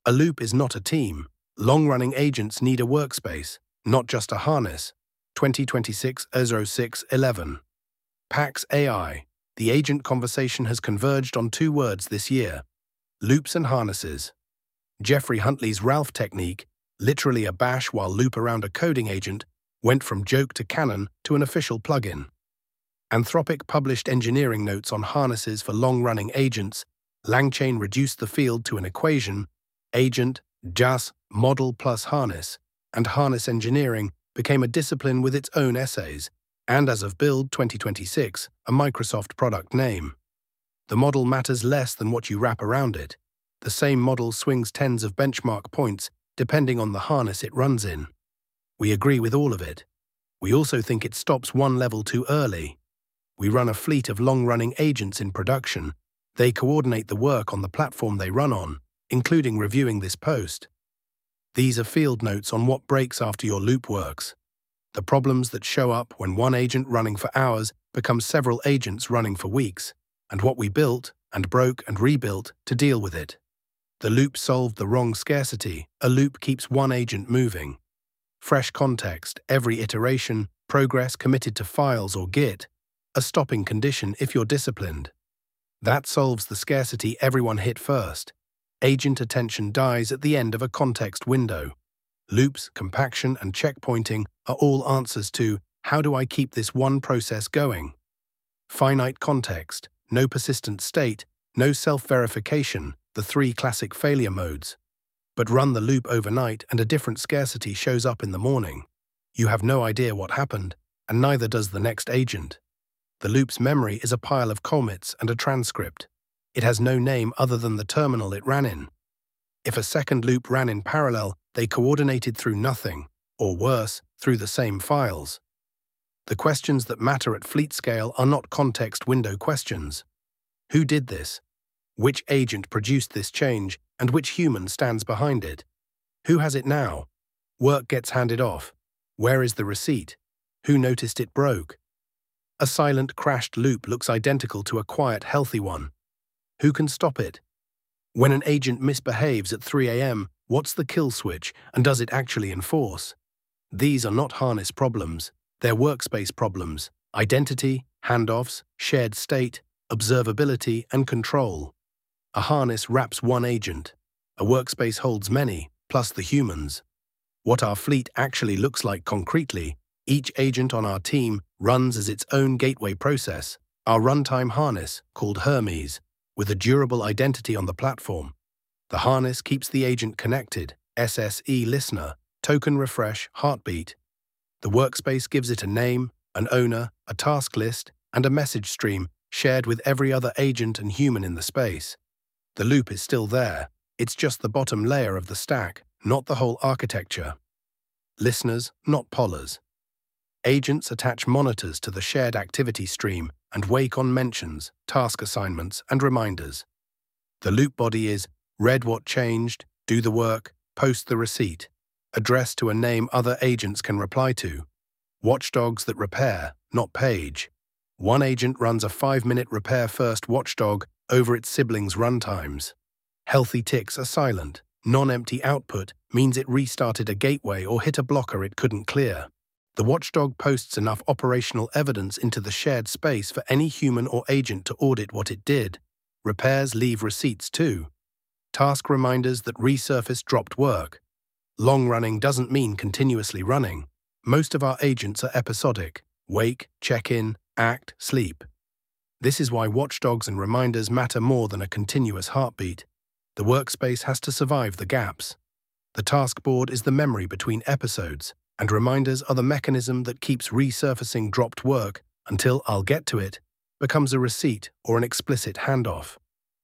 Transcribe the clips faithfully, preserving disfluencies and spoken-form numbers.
A loop is not a team. Long-running agents need a workspace, not just a harness. twenty twenty-six oh six eleven. Pax A I. The agent conversation has converged on two words this year: loops and harnesses. Jeffrey Huntley's Ralph technique, literally a bash while loop around a coding agent, went from joke to canon to an official plugin. Anthropic published engineering notes on harnesses for long-running agents. LangChain reduced the field to an equation: agent, J A S, model plus harness, and harness engineering became a discipline with its own essays, and as of Build twenty twenty-six, a Microsoft product name. The model matters less than what you wrap around it. The same model swings tens of benchmark points depending on the harness it runs in. We agree with all of it. We also think it stops one level too early. We run a fleet of long-running agents in production. They coordinate the work on the platform they run on, including reviewing this post. These are field notes on what breaks after your loop works. The problems that show up when one agent running for hours becomes several agents running for weeks, and what we built and broke and rebuilt to deal with it. The loop solved the wrong scarcity. A loop keeps one agent moving. Fresh context, every iteration, progress committed to files or Git, a stopping condition if you're disciplined. That solves the scarcity everyone hit first. Agent attention dies at the end of a context window. Loops, compaction, and checkpointing are all answers to, how do I keep this one process going? Finite context, no persistent state, no self-verification, the three classic failure modes. But run the loop overnight and a different scarcity shows up in the morning. You have no idea what happened, and neither does the next agent. The loop's memory is a pile of commits and a transcript. It has no name other than the terminal it ran in. If a second loop ran in parallel, they coordinated through nothing, or worse, through the same files. The questions that matter at fleet scale are not context window questions. Who did this? Which agent produced this change, and which human stands behind it? Who has it now? Work gets handed off. Where is the receipt? Who noticed it broke? A silent, crashed loop looks identical to a quiet, healthy one. Who can stop it? When an agent misbehaves at three A M, what's the kill switch, and does it actually enforce? These are not harness problems. They're workspace problems: identity, handoffs, shared state, observability, and control. A harness wraps one agent. A workspace holds many, plus the humans. What our fleet actually looks like concretely: each agent on our team runs as its own gateway process, our runtime harness, called Hermes, with a durable identity on the platform. The harness keeps the agent connected: S S E listener, token refresh, heartbeat. The workspace gives it a name, an owner, a task list, and a message stream shared with every other agent and human in the space. The loop is still there. It's just the bottom layer of the stack, not the whole architecture. Listeners, not pollers. Agents attach monitors to the shared activity stream and wake on mentions, task assignments, and reminders. The loop body is read what changed, do the work, post the receipt, addressed to a name other agents can reply to. Watchdogs that repair, not page. One agent runs a five-minute repair-first watchdog over its siblings' runtimes. Healthy ticks are silent. Non-empty output means it restarted a gateway or hit a blocker it couldn't clear. The watchdog posts enough operational evidence into the shared space for any human or agent to audit what it did. Repairs leave receipts too. Task reminders that resurface dropped work. Long-running doesn't mean continuously running. Most of our agents are episodic: wake, check-in, act, sleep. This is why watchdogs and reminders matter more than a continuous heartbeat. The workspace has to survive the gaps. The task board is the memory between episodes, and reminders are the mechanism that keeps resurfacing dropped work until "I'll get to it" becomes a receipt or an explicit handoff.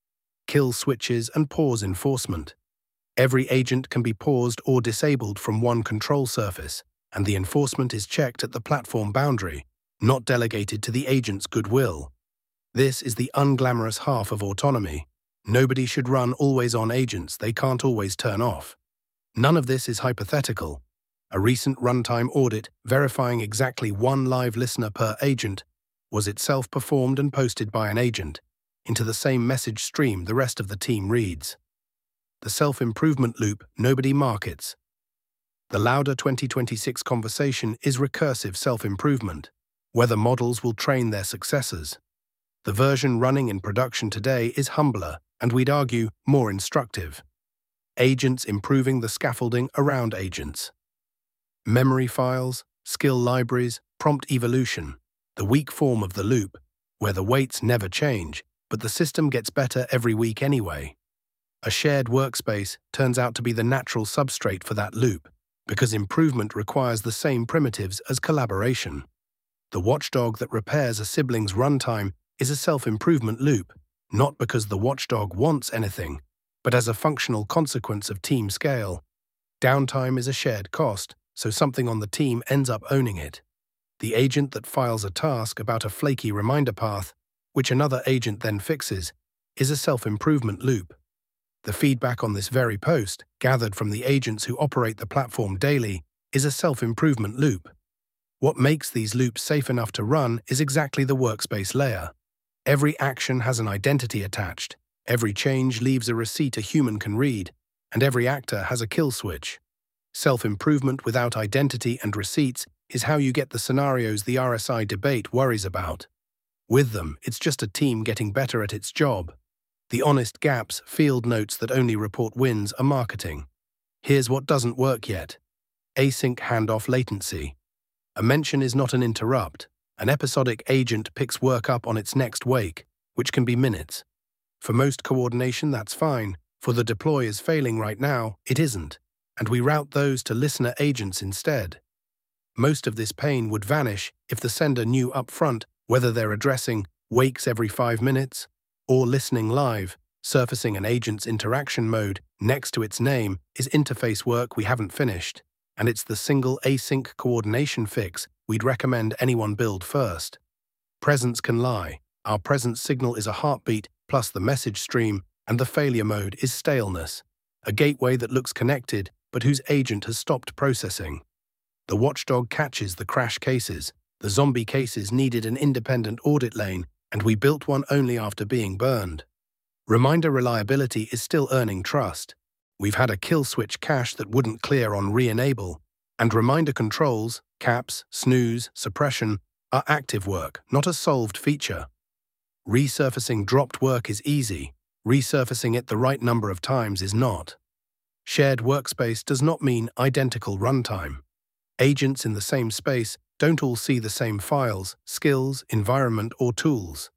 Kill switches and pause enforcement. Every agent can be paused or disabled from one control surface, and the enforcement is checked at the platform boundary, not delegated to the agent's goodwill. This is the unglamorous half of autonomy. Nobody should run always-on agents they can't always turn off. None of this is hypothetical. A recent runtime audit verifying exactly one live listener per agent was itself performed and posted by an agent into the same message stream the rest of the team reads. the self-improvement loop nobody markets. The Lauda twenty twenty-six conversation is recursive self-improvement, whether models will train their successors. The version running in production today is humbler, and we'd argue more instructive. Agents improving the scaffolding around agents. Memory files, skill libraries, prompt evolution, the weak form of the loop, where the weights never change, but the system gets better every week anyway. A shared workspace turns out to be the natural substrate for that loop, because improvement requires the same primitives as collaboration. The watchdog that repairs a sibling's runtime is a self-improvement loop, not because the watchdog wants anything, but as a functional consequence of team scale. Downtime is a shared cost, so something on the team ends up owning it. The agent that files a task about a flaky reminder path, which another agent then fixes, is a self-improvement loop. The feedback on this very post, gathered from the agents who operate the platform daily, is a self-improvement loop. What makes these loops safe enough to run is exactly the workspace layer. Every action has an identity attached, every change leaves a receipt a human can read, and every actor has a kill switch. Self-improvement without identity and receipts is how you get the scenarios the R S I debate worries about. With them, it's just a team getting better at its job. The honest gaps, field notes that only report wins are marketing. Here's what doesn't work yet. Async handoff latency. A mention is not an interrupt. An episodic agent picks work up on its next wake, which can be minutes. For most coordination, that's fine. For the deploy is failing right now, it isn't, and we route those to listener agents instead. Most of this pain would vanish if the sender knew upfront whether they're addressing wakes every five minutes or listening live. Surfacing an agent's interaction mode next to its name is interface work we haven't finished, and it's the single async coordination fix we'd recommend anyone build first. Presence can lie. Our presence signal is a heartbeat plus the message stream, and the failure mode is staleness, a gateway that looks connected but whose agent has stopped processing. The watchdog catches the crash cases. The zombie cases needed an independent audit lane, and we built one only after being burned. Reminder reliability is still earning trust. We've had a kill switch cache that wouldn't clear on re-enable, and reminder controls, caps, snooze, suppression, are active work, not a solved feature. Resurfacing dropped work is easy. Resurfacing it the right number of times is not. Shared workspace does not mean identical runtime. Agents in the same space don't all see the same files, skills, environment, or tools.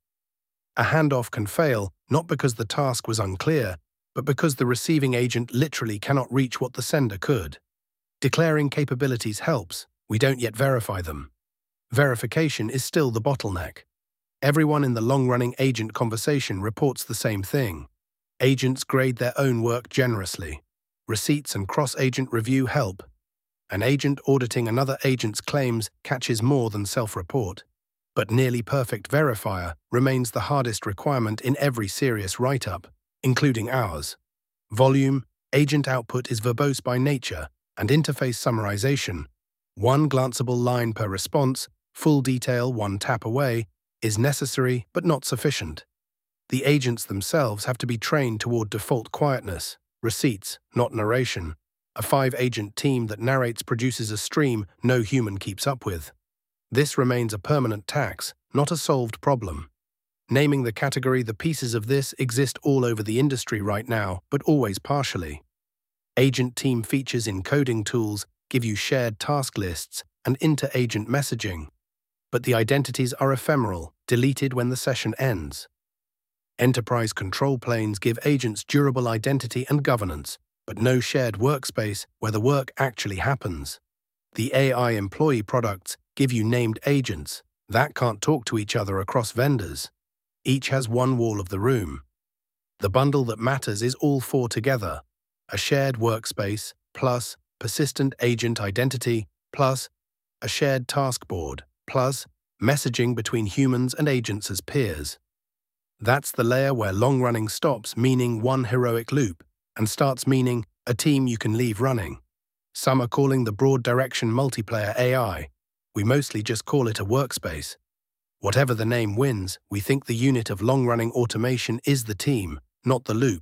A handoff can fail not because the task was unclear, but because the receiving agent literally cannot reach what the sender could. Declaring capabilities helps, we don't yet verify them. Verification is still the bottleneck. Everyone in the long-running agent conversation reports the same thing. Agents grade their own work generously. Receipts and cross-agent review help. An agent auditing another agent's claims catches more than self-report. But nearly perfect verifier remains the hardest requirement in every serious write-up, including ours. Volume, agent output is verbose by nature, and interface summarization, one glanceable line per response, full detail one tap away, is necessary but not sufficient. The agents themselves have to be trained toward default quietness, receipts, not narration. A five-agent team that narrates produces a stream no human keeps up with. This remains a permanent tax, not a solved problem. Naming the category, the pieces of this exist all over the industry right now, but always partially. Agent team features in coding tools give you shared task lists and inter-agent messaging, but the identities are ephemeral, deleted when the session ends. Enterprise control planes give agents durable identity and governance, but no shared workspace where the work actually happens. The A I employee products give you named agents that can't talk to each other across vendors. Each has one wall of the room. The bundle that matters is all four together: a shared workspace, plus persistent agent identity, plus a shared task board, plus messaging between humans and agents as peers. That's the layer where long-running stops meaning one heroic loop and starts meaning a team you can leave running. Some are calling the broad direction multiplayer A I. We mostly just call it a workspace. Whatever the name wins, we think the unit of long-running automation is the team, not the loop.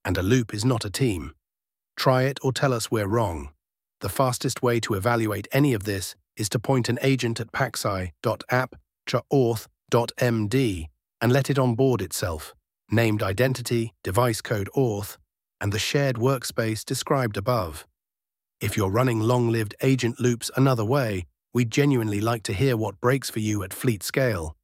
and a loop is not a team. Try it or tell us we're wrong. The fastest way to evaluate any of this is to point an agent at paxi dot app dot auth dot m d and let it onboard itself, named identity, device code auth, and the shared workspace described above. If you're running long-lived agent loops another way, we'd genuinely like to hear what breaks for you at fleet scale.